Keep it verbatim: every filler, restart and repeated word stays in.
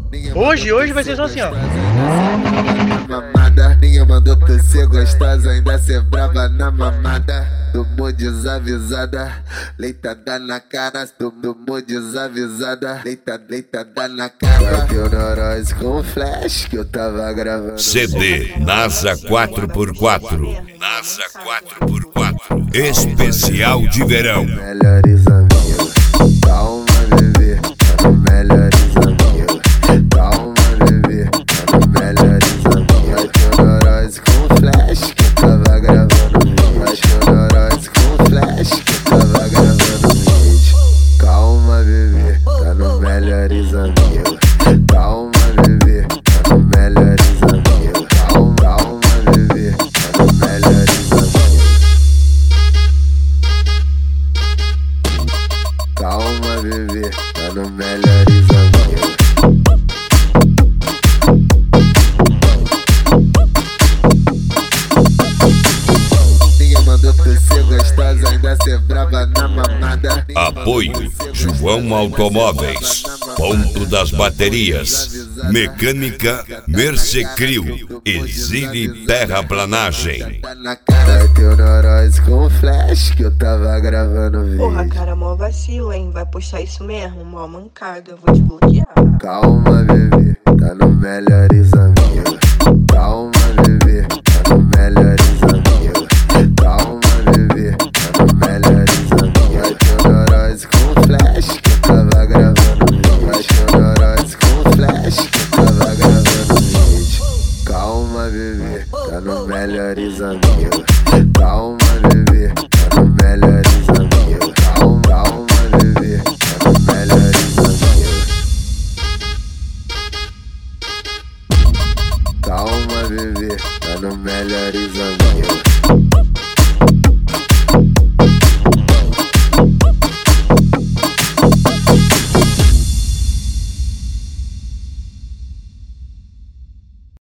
Hoje, hoje vai ser só assim, ó. Mamada, ninguém mandou tu ser gostosa, ainda ser brava na mamada. Tomou desavisada, leitada na cara. Tomou desavisada, leita, leitada na cara. Bateu neurose com flash que eu tava gravando. C D NASA quatro por quatro. NASA quatro por quatro. Especial de verão. Melhores amigos, calma bebê, tá no melhores amigos. Calma bebê, tá no melhores amigos. Bateu neurose com flash que eu tava gravando vídeo. Bateu neurose com flash que eu tava gravando vídeo. Calma bebê, tá no melhores amigos. Calma bebê, tá no melhores amigos. Calma, calma bebê, tá no melhores amigos. Calma bebê, tá no melhores amigos. Ninguém mandou tu ser gostosa, ainda ser brava na mamada. Apoio João Automóveis, Ponto das Baterias, Mecânica Mercecril, Exile Terraplanagem. Bateu neurose com flash que eu tava gravando vídeo. Porra, cara, mó vacilo, hein? Vai puxar isso mesmo? Mó mancada, eu vou te bloquear. Calma bebê, tá no melhores amigos. Calma bebê, tá no melhores amigos. Calma bebê, tá no melhores amigos. Bateu neurose com flash que eu tava gravando vídeo. Bateu neurose com flash que eu tava gravando vídeo. Calma bebê, tá no melhores amigos. Calma bebê, tá no melhores amigos. Calma, calma bebê, tá no melhores amigos. Calma bebê, tá no melhores amigos.